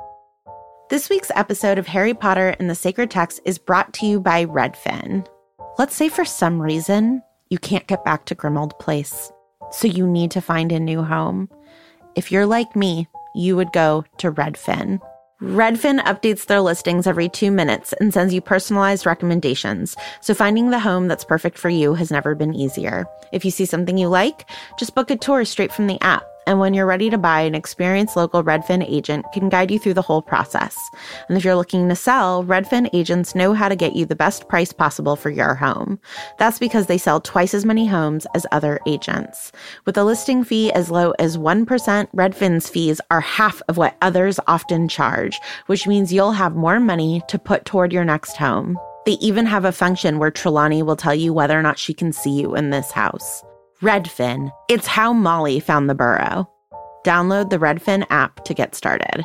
This week's episode of Harry Potter and the Sacred Text is brought to you by Redfin. Let's say for some reason you can't get back to Grimmauld Place, so you need to find a new home. If you're like me, you would go to Redfin. Redfin updates their listings every two minutes and sends you personalized recommendations, so finding the home that's perfect for you has never been easier. If you see something you like, just book a tour straight from the app. And when you're ready to buy, an experienced local Redfin agent can guide you through the whole process. And if you're looking to sell, Redfin agents know how to get you the best price possible for your home. That's because they sell twice as many homes as other agents. With a listing fee as low as one percent, Redfin's fees are half of what others often charge, which means you'll have more money to put toward your next home. They even have a function where Trelawney will tell you whether or not she can see you in this house. Redfin. It's how Molly found the burrow. Download the Redfin app to get started.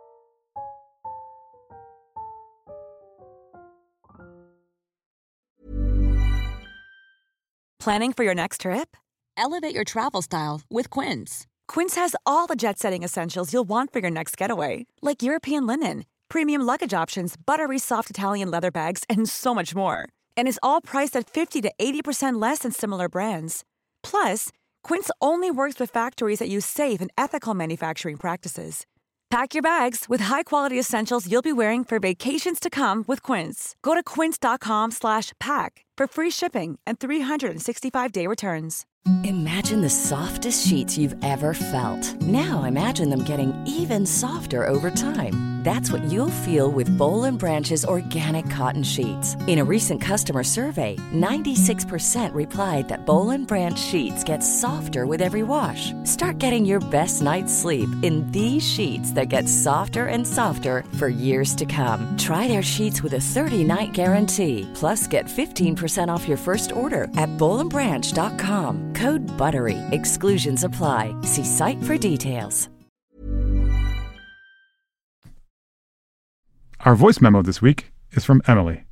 Planning for your next trip? Elevate your travel style with Quince. Quince has all the jet-setting essentials you'll want for your next getaway, like European linen, premium luggage options, buttery soft Italian leather bags, and so much more. And is all priced at fifty to eighty percent less than similar brands. Plus, Quince only works with factories that use safe and ethical manufacturing practices. Pack your bags with high-quality essentials you'll be wearing for vacations to come with Quince. Go to quince.com slash pack for free shipping and three sixty-five day returns. Imagine the softest sheets you've ever felt. Now imagine them getting even softer over time. That's what you'll feel with Boll and Branch's organic cotton sheets. In a recent customer survey, ninety-six percent replied that Boll and Branch sheets get softer with every wash. Start getting your best night's sleep in these sheets that get softer and softer for years to come. Try their sheets with a thirty-night guarantee. Plus, get fifteen percent off your first order at boll and branch dot com. Code BUTTERY. Exclusions apply. See site for details. Our voice memo this week is from Emily.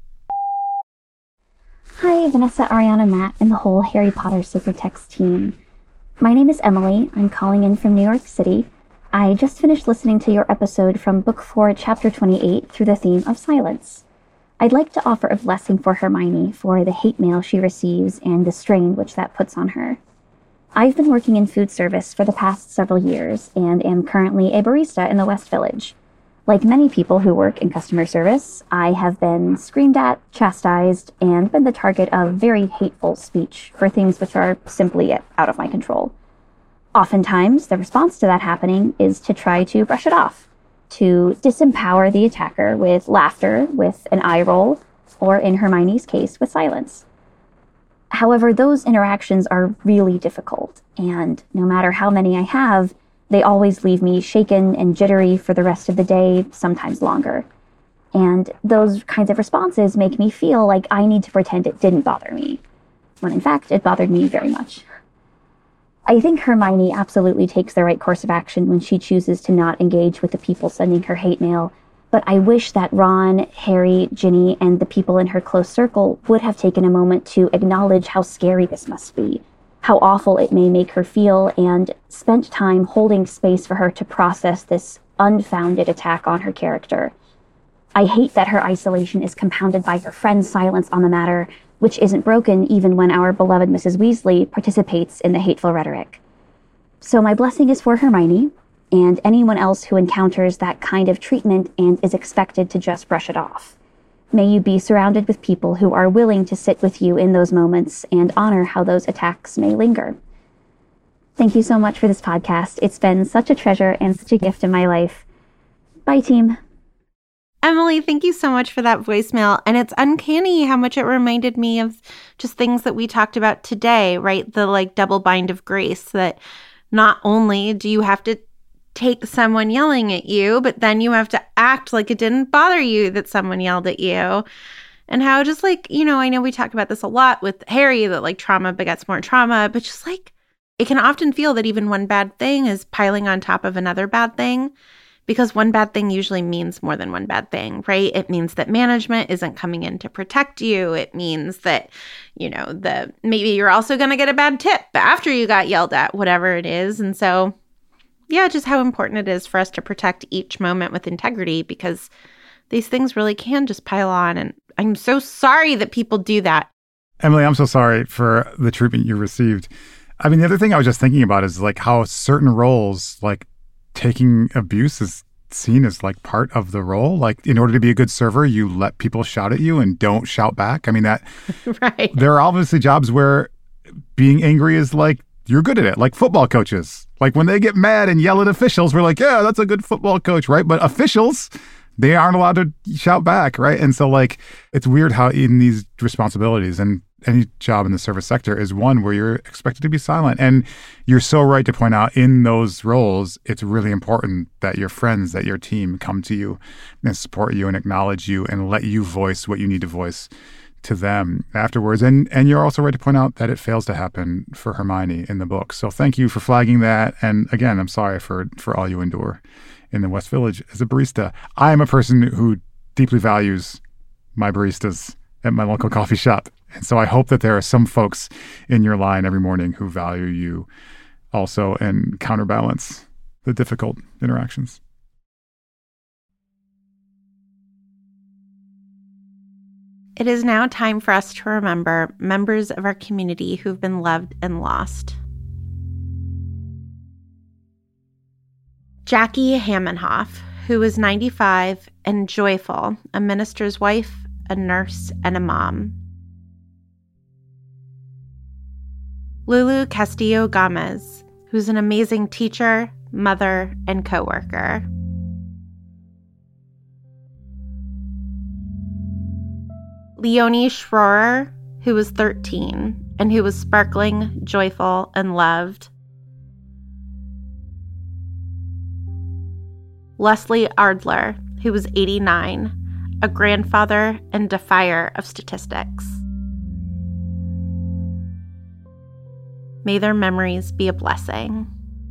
Hi, Vanessa, Ariana, Matt, and the whole Harry Potter Sacred Text team. My name is Emily. I'm calling in from New York City. I just finished listening to your episode from Book four, Chapter twenty-eight, through the theme of silence. I'd like to offer a blessing for Hermione for the hate mail she receives and the strain which that puts on her. I've been working in food service for the past several years and am currently a barista in the West Village. Like many people who work in customer service, I have been screamed at, chastised, and been the target of very hateful speech for things which are simply out of my control. Oftentimes, the response to that happening is to try to brush it off, to disempower the attacker with laughter, with an eye roll, or in Hermione's case, with silence. However, those interactions are really difficult, and no matter how many I have, they always leave me shaken and jittery for the rest of the day, sometimes longer. And those kinds of responses make me feel like I need to pretend it didn't bother me, when in fact it bothered me very much. I think Hermione absolutely takes the right course of action when she chooses to not engage with the people sending her hate mail, but I wish that Ron, Harry, Ginny, and the people in her close circle would have taken a moment to acknowledge how scary this must be, how awful it may make her feel, and spent time holding space for her to process this unfounded attack on her character. I hate that her isolation is compounded by her friend's silence on the matter, which isn't broken even when our beloved Missus Weasley participates in the hateful rhetoric. So my blessing is for Hermione, and anyone else who encounters that kind of treatment and is expected to just brush it off. May you be surrounded with people who are willing to sit with you in those moments and honor how those attacks may linger. Thank you so much for this podcast. It's been such a treasure and such a gift in my life. Bye, team. Emily, thank you so much for that voicemail. And it's uncanny how much it reminded me of just things that we talked about today, right? The like double bind of grace, that not only do you have to take someone yelling at you, but then you have to act like it didn't bother you that someone yelled at you. And how just like, you know, I know we talk about this a lot with Harry, that like trauma begets more trauma, but just like it can often feel that even one bad thing is piling on top of another bad thing, because one bad thing usually means more than one bad thing, right? It means that management isn't coming in to protect you. It means that, you know, the maybe you're also going to get a bad tip after you got yelled at, whatever it is. And so yeah, just how important it is for us to protect each moment with integrity, because these things really can just pile on. And I'm so sorry that people do that. Emily, I'm so sorry for the treatment you received. I mean, the other thing I was just thinking about is like how certain roles, like taking abuse, is seen as like part of the role. Like in order to be a good server, you let people shout at you and don't shout back. I mean, that right. There are obviously jobs where being angry is like, you're good at it, like football coaches. Like when they get mad and yell at officials, we're like, yeah, that's a good football coach, right? But officials, they aren't allowed to shout back, right? And so like, it's weird how in these responsibilities, and any job in the service sector is one where you're expected to be silent. And you're so right to point out in those roles, it's really important that your friends, that your team come to you and support you and acknowledge you and let you voice what you need to voice to them afterwards. And and you're also right to point out that it fails to happen for Hermione in the book. So thank you for flagging that. And again, I'm sorry for, for all you endure in the West Village as a barista. I am a person who deeply values my baristas at my local coffee shop. And so I hope that there are some folks in your line every morning who value you also and counterbalance the difficult interactions. It is now time for us to remember members of our community who've been loved and lost. Jackie Hammenhoff, who was ninety-five and joyful, a minister's wife, a nurse, and a mom. Lulu Castillo Gomez, who's an amazing teacher, mother, and coworker. Leonie Schroer, who was thirteen and who was sparkling, joyful, and loved. Leslie Ardler, who was eighty-nine, a grandfather and defier of statistics. May their memories be a blessing.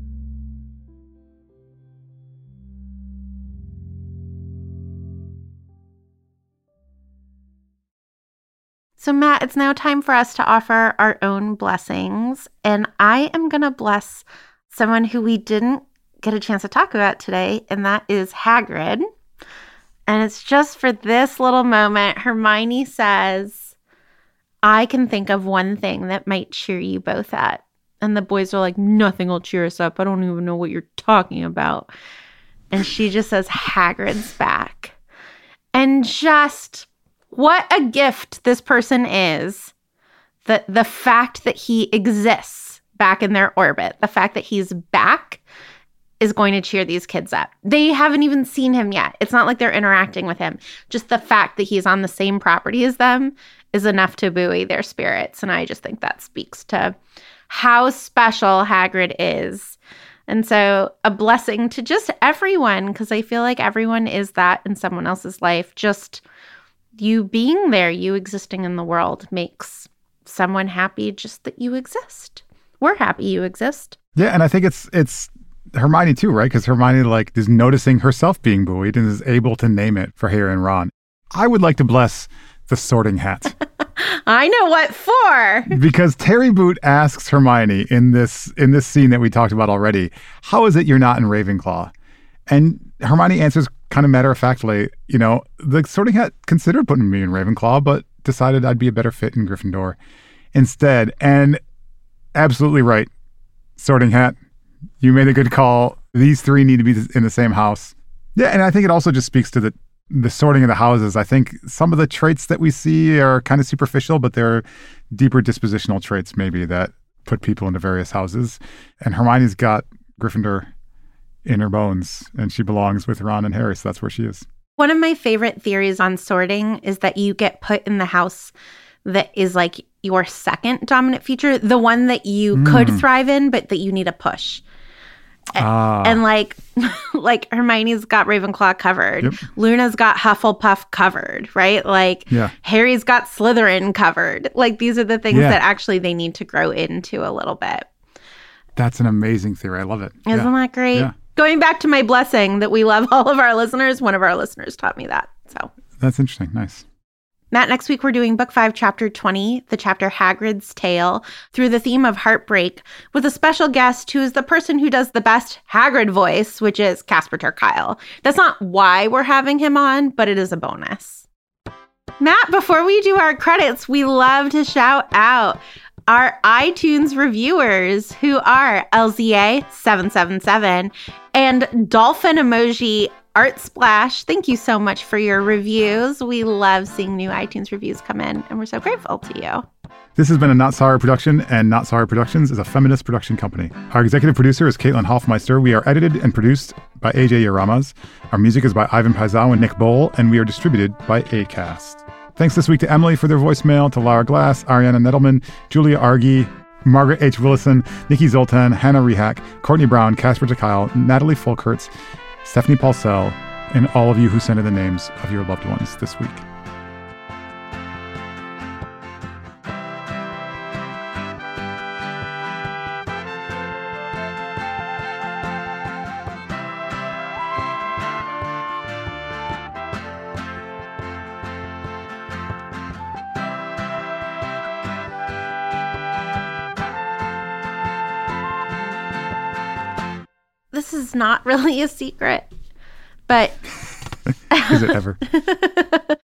So, Matt, it's now time for us to offer our own blessings. And I am going to bless someone who we didn't get a chance to talk about today, and that is Hagrid. And it's just for this little moment. Hermione says, I can think of one thing that might cheer you both up. And the boys are like, nothing will cheer us up. I don't even know what you're talking about. And she just says, Hagrid's back. And just what a gift this person is, that the fact that he exists back in their orbit. The fact that he's back is going to cheer these kids up. They haven't even seen him yet. It's not like they're interacting with him. Just the fact that he's on the same property as them is enough to buoy their spirits. And I just think that speaks to how special Hagrid is. And so a blessing to just everyone, because I feel like everyone is that in someone else's life. Just you being there, you existing in the world makes someone happy just that you exist. We're happy you exist. Yeah, and I think it's it's Hermione too, right? Because Hermione like is noticing herself being buoyed and is able to name it for Harry and Ron. I would like to bless the Sorting Hat. I know what for. Because Terry Boot asks Hermione in this in this scene that we talked about already, how is it you're not in Ravenclaw? And Hermione answers kind of matter-of-factly, you know, the Sorting Hat considered putting me in Ravenclaw, but decided I'd be a better fit in Gryffindor instead. And absolutely right, Sorting Hat. You made a good call. These three need to be in the same house. Yeah, and I think it also just speaks to the the sorting of the houses. I think some of the traits that we see are kind of superficial, but they're deeper dispositional traits maybe that put people into various houses. And Hermione's got Gryffindor in her bones, and she belongs with Ron and Harry, so that's where she is. One of my favorite theories on sorting is that you get put in the house that is like your second dominant feature, the one that you mm. could thrive in, but that you need a push. Ah. And like, like Hermione's got Ravenclaw covered. Yep. Luna's got Hufflepuff covered, right? Like yeah. Harry's got Slytherin covered. Like these are the things yeah. that actually they need to grow into a little bit. That's an amazing theory. I love it. Isn't yeah. that great? Yeah. Going back to my blessing that we love all of our listeners, one of our listeners taught me that. So that's interesting. Nice. Matt, next week we're doing Book five, Chapter twenty, the chapter Hagrid's Tale, through the theme of heartbreak, with a special guest who is the person who does the best Hagrid voice, which is Casper ter Kuile. That's not why we're having him on, but it is a bonus. Matt, before we do our credits, we love to shout out our iTunes reviewers, who are L Z A seven seven seven and Dolphin Emoji Art Splash. Thank you so much for your reviews. We love seeing new iTunes reviews come in, and we're so grateful to you. This has been a Not Sorry production, and Not Sorry Productions is a feminist production company. Our executive producer is Caitlin Hoffmeister. We are edited and produced by A J Yaramas. Our music is by Ivan Paisau and Nick Bowl, and we are distributed by Acast. Thanks this week to Emily for their voicemail, to Laura Glass, Ariana Nettleman, Julia Argy, Margaret H. Willison, Nikki Zoltan, Hannah Rehack, Courtney Brown, Casper ter Kuile, Natalie Folkerts, Stephanie Paulsell, and all of you who sent in the names of your loved ones this week. This is not really a secret, but... Is it ever?